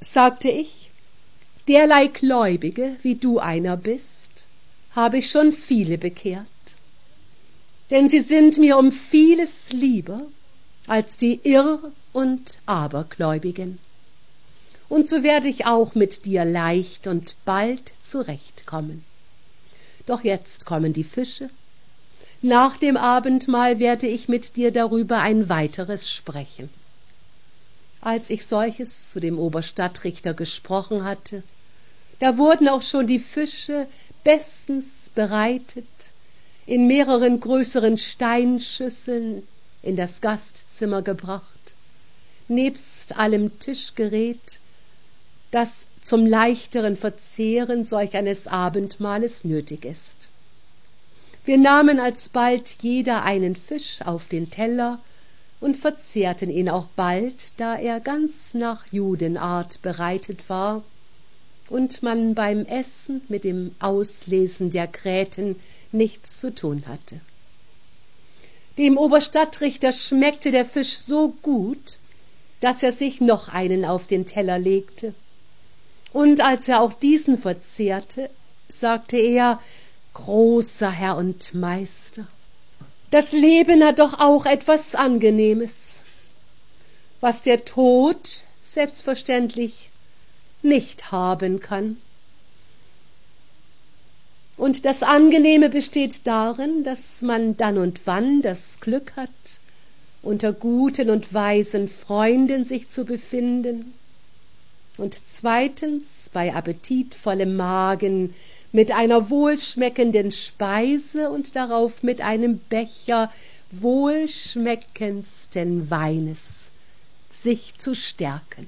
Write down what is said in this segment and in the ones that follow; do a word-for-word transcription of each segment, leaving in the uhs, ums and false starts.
sagte ich, derlei Gläubige, wie du einer bist, habe ich schon viele bekehrt, denn sie sind mir um vieles lieber als die Irr- und Abergläubigen. Und so werde ich auch mit dir leicht und bald zurechtkommen. Doch jetzt kommen die Fische. Nach dem Abendmahl werde ich mit dir darüber ein weiteres sprechen. Als ich solches zu dem Oberstadtrichter gesprochen hatte, da wurden auch schon die Fische bestens bereitet, in mehreren größeren Steinschüsseln in das Gastzimmer gebracht, nebst allem Tischgerät, das zum leichteren Verzehren solch eines Abendmahles nötig ist. Wir nahmen alsbald jeder einen Fisch auf den Teller und verzehrten ihn auch bald, da er ganz nach Judenart bereitet war und man beim Essen mit dem Auslesen der Gräten nichts zu tun hatte. Dem Oberstadtrichter schmeckte der Fisch so gut, dass er sich noch einen auf den Teller legte. Und als er auch diesen verzehrte, sagte er, großer Herr und Meister, das Leben hat doch auch etwas Angenehmes, was der Tod selbstverständlich nicht haben kann. Und das Angenehme besteht darin, dass man dann und wann das Glück hat, unter guten und weisen Freunden sich zu befinden, und zweitens bei appetitvollem Magen mit einer wohlschmeckenden Speise und darauf mit einem Becher wohlschmeckendsten Weines sich zu stärken.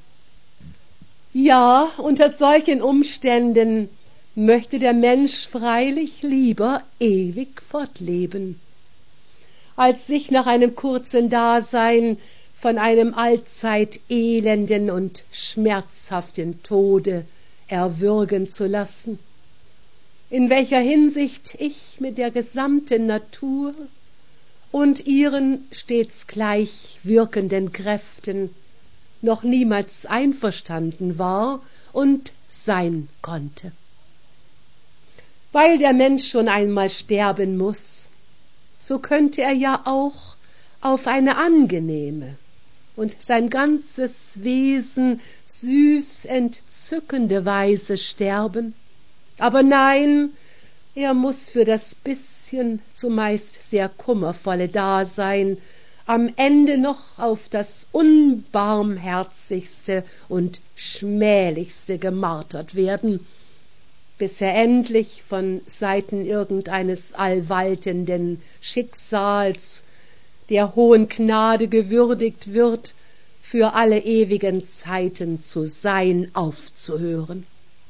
Ja, unter solchen Umständen möchte der Mensch freilich lieber ewig fortleben, als sich nach einem kurzen Dasein von einem allzeit elenden und schmerzhaften Tode erwürgen zu lassen, in welcher Hinsicht ich mit der gesamten Natur und ihren stets gleich wirkenden Kräften noch niemals einverstanden war und sein konnte. Weil der Mensch schon einmal sterben muß, so könnte er ja auch auf eine angenehme und sein ganzes Wesen süß entzückende Weise sterben. Aber nein, er muß für das bisschen zumeist sehr kummervolle Dasein am Ende noch auf das unbarmherzigste und schmählichste gemartert werden, bis er endlich von Seiten irgendeines allwaltenden Schicksals der hohen Gnade gewürdigt wird, für alle ewigen Zeiten zu sein aufzuhören.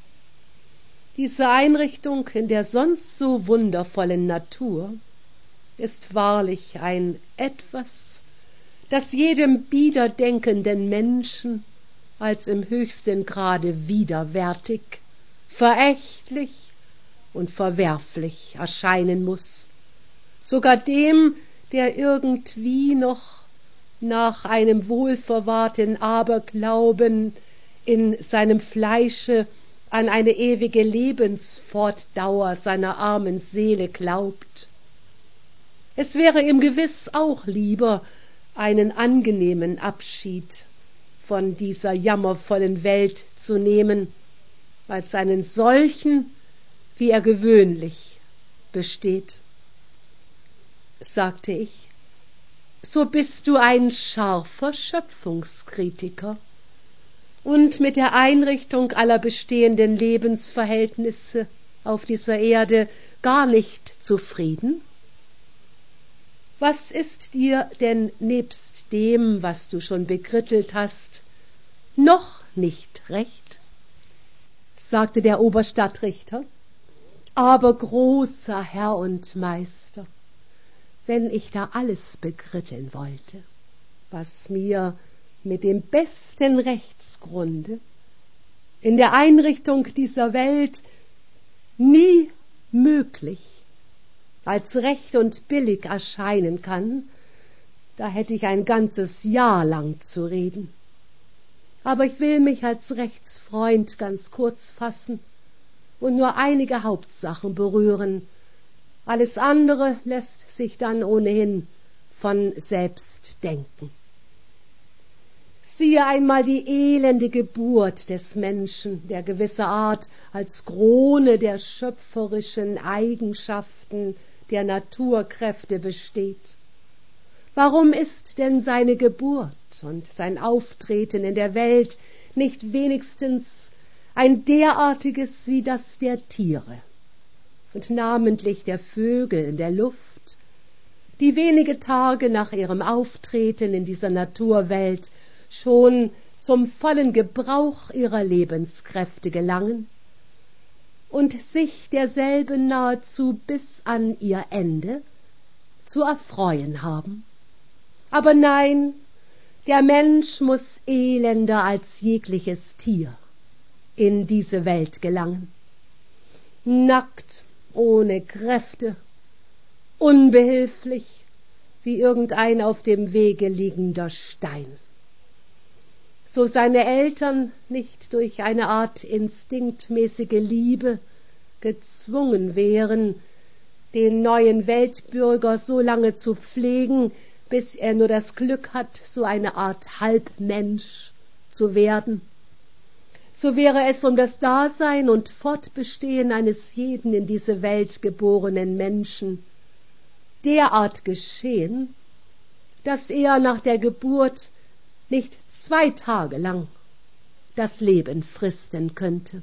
Diese Einrichtung in der sonst so wundervollen Natur ist wahrlich ein Etwas, das jedem biederdenkenden Menschen als im höchsten Grade widerwärtig, verächtlich und verwerflich erscheinen muß, sogar dem, der irgendwie noch nach einem wohlverwahrten Aberglauben in seinem Fleische an eine ewige Lebensfortdauer seiner armen Seele glaubt. Es wäre ihm gewiß auch lieber, einen angenehmen Abschied von dieser jammervollen Welt zu nehmen, als einen solchen, wie er gewöhnlich besteht. Sagte ich, so bist du ein scharfer Schöpfungskritiker und mit der Einrichtung aller bestehenden Lebensverhältnisse auf dieser Erde gar nicht zufrieden? Was ist dir denn nebst dem, was du schon bekrittelt hast, noch nicht recht? Sagte der Oberstadtrichter. Aber großer Herr und Meister, wenn ich da alles bekritteln wollte, was mir mit dem besten Rechtsgrunde in der Einrichtung dieser Welt nie möglich als recht und billig erscheinen kann, da hätte ich ein ganzes Jahr lang zu reden. aber ich will mich als Rechtsfreund ganz kurz fassen und nur einige Hauptsachen berühren. Alles andere lässt sich dann ohnehin von selbst denken. Siehe einmal die elende Geburt des Menschen, der gewisse Art als Krone der schöpferischen Eigenschaften der Naturkräfte besteht. Warum ist denn seine Geburt und sein Auftreten in der Welt nicht wenigstens ein derartiges wie das der Tiere und namentlich der Vögel in der Luft, die wenige Tage nach ihrem Auftreten in dieser Naturwelt schon zum vollen Gebrauch ihrer Lebenskräfte gelangen und sich derselben nahezu bis an ihr Ende zu erfreuen haben? Aber nein, der Mensch muß elender als jegliches Tier in diese Welt gelangen. Nackt, ohne Kräfte, unbehilflich, wie irgendein auf dem Wege liegender Stein. So seine Eltern nicht durch eine Art instinktmäßige Liebe gezwungen wären, den neuen Weltbürger so lange zu pflegen, bis er nur das Glück hat, so eine Art Halbmensch zu werden. So wäre es um das Dasein und Fortbestehen eines jeden in diese Welt geborenen Menschen derart geschehen, dass er nach der Geburt nicht zwei Tage lang das Leben fristen könnte.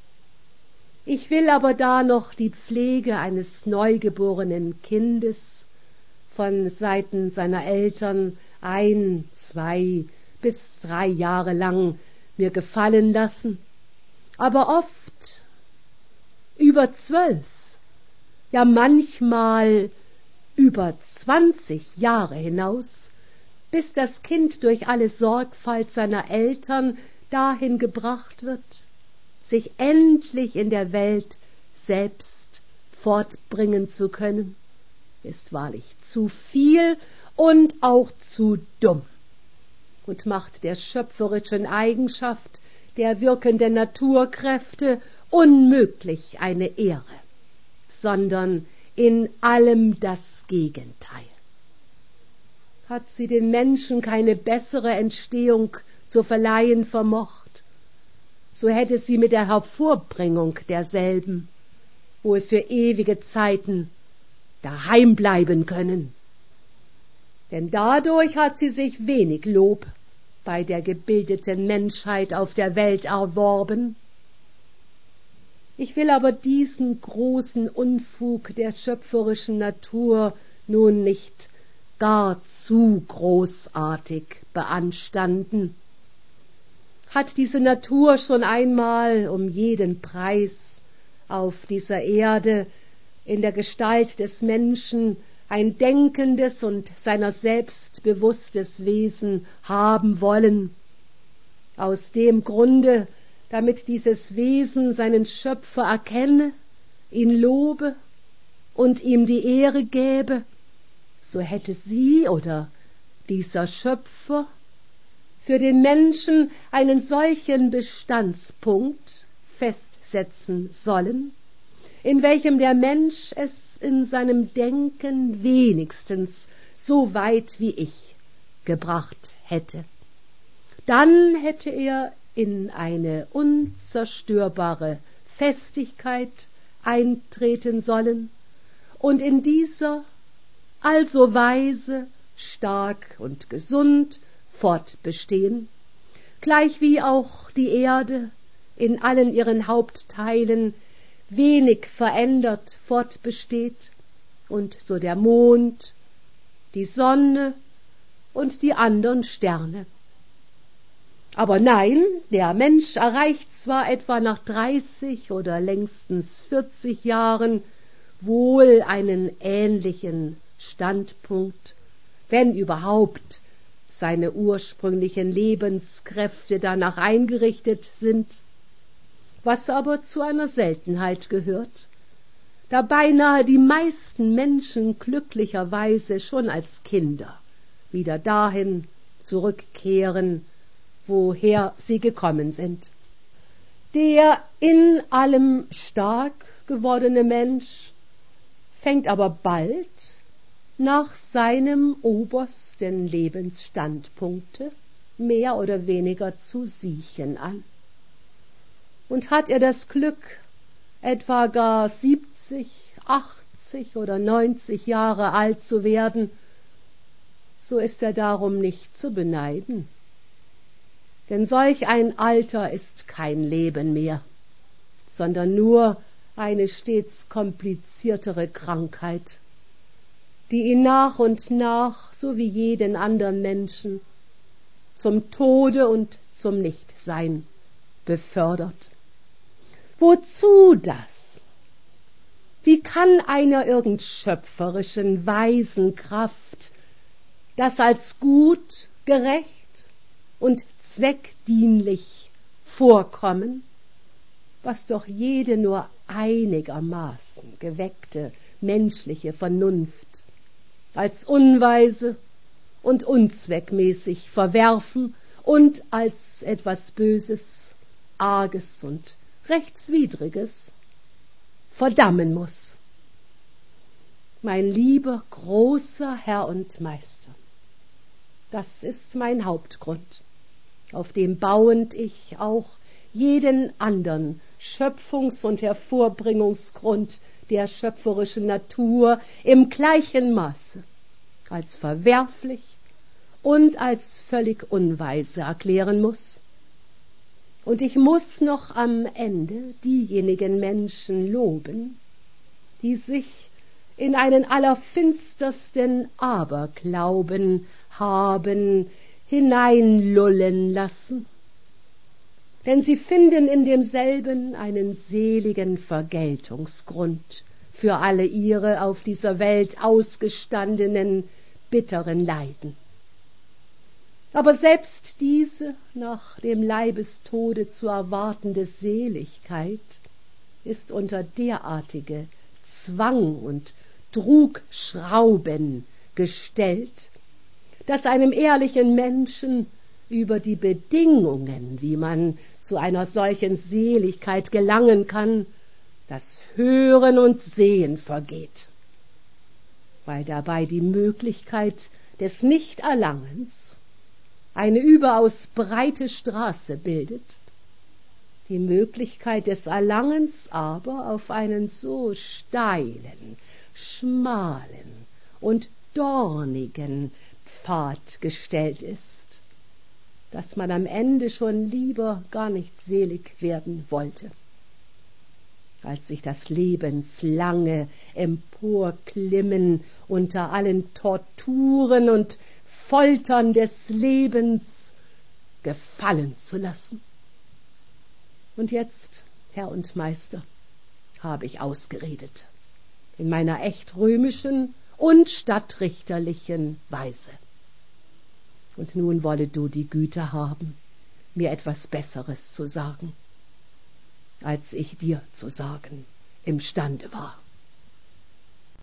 Ich will aber da noch die Pflege eines neugeborenen Kindes von Seiten seiner Eltern ein, zwei bis drei Jahre lang mir gefallen lassen, aber oft über zwölf, ja manchmal über zwanzig Jahre hinaus, bis das Kind durch alle Sorgfalt seiner Eltern dahin gebracht wird, sich endlich in der Welt selbst fortbringen zu können, ist wahrlich zu viel und auch zu dumm und macht der schöpferischen Eigenschaft der wirkenden Naturkräfte unmöglich eine Ehre, sondern in allem das Gegenteil. Hat sie den Menschen keine bessere Entstehung zu verleihen vermocht, so hätte sie mit der Hervorbringung derselben wohl für ewige Zeiten daheim bleiben können. Denn dadurch hat sie sich wenig Lob bei der gebildeten Menschheit auf der Welt erworben. Ich will aber diesen großen Unfug der schöpferischen Natur nun nicht gar zu großartig beanstanden. Hat diese Natur schon einmal um jeden Preis auf dieser Erde in der Gestalt des Menschen ein denkendes und seiner selbst bewusstes Wesen haben wollen, aus dem Grunde, damit dieses Wesen seinen Schöpfer erkenne, ihn lobe und ihm die Ehre gäbe, so hätte sie oder dieser Schöpfer für den Menschen einen solchen Bestandspunkt festsetzen sollen, in welchem der Mensch es in seinem Denken wenigstens so weit wie ich gebracht hätte. Dann hätte er in eine unzerstörbare Festigkeit eintreten sollen und in dieser also weise, stark und gesund fortbestehen, gleichwie auch die Erde in allen ihren Hauptteilen wenig verändert fortbesteht und so der Mond, die Sonne und die andern Sterne. Aber nein, der Mensch erreicht zwar etwa nach dreißig oder längstens vierzig Jahren wohl einen ähnlichen Standpunkt, wenn überhaupt seine ursprünglichen Lebenskräfte danach eingerichtet sind, was aber zu einer Seltenheit gehört, da beinahe die meisten Menschen glücklicherweise schon als Kinder wieder dahin zurückkehren, woher sie gekommen sind. Der in allem stark gewordene Mensch fängt aber bald nach seinem obersten Lebensstandpunkte mehr oder weniger zu siechen an. Und hat er das Glück, etwa gar siebzig, achtzig oder neunzig Jahre alt zu werden, so ist er darum nicht zu beneiden. Denn solch ein Alter ist kein Leben mehr, sondern nur eine stets kompliziertere Krankheit, die ihn nach und nach, so wie jeden anderen Menschen, zum Tode und zum Nichtsein befördert. Wozu das? Wie kann einer irgend schöpferischen, weisen Kraft das als gut, gerecht und zweckdienlich vorkommen, was doch jede nur einigermaßen geweckte menschliche Vernunft als unweise und unzweckmäßig verwerfen und als etwas Böses, Arges und Rechtswidriges verdammen muß. Mein lieber großer Herr und Meister, das ist mein Hauptgrund, auf dem bauend ich auch jeden andern Schöpfungs- und Hervorbringungsgrund der schöpferischen Natur im gleichen Maße als verwerflich und als völlig unweise erklären muß. Und ich muß noch am Ende diejenigen Menschen loben, die sich in einen allerfinstersten Aberglauben haben hineinlullen lassen, denn sie finden in demselben einen seligen Vergeltungsgrund für alle ihre auf dieser Welt ausgestandenen bitteren Leiden. Aber selbst diese nach dem Leibestode zu erwartende Seligkeit ist unter derartige Zwang und Trugschrauben gestellt, dass einem ehrlichen Menschen über die Bedingungen, wie man zu einer solchen Seligkeit gelangen kann, das Hören und Sehen vergeht, weil dabei die Möglichkeit des Nichterlangens eine überaus breite Straße bildet, die Möglichkeit des Erlangens aber auf einen so steilen, schmalen und dornigen Pfad gestellt ist, dass man am Ende schon lieber gar nicht selig werden wollte, als sich das lebenslange Emporklimmen unter allen Torturen und Foltern des Lebens gefallen zu lassen. Und jetzt, Herr und Meister, habe ich ausgeredet, in meiner echt römischen und stadtrichterlichen Weise. Und nun wolle du die Güte haben, mir etwas Besseres zu sagen, als ich dir zu sagen imstande war.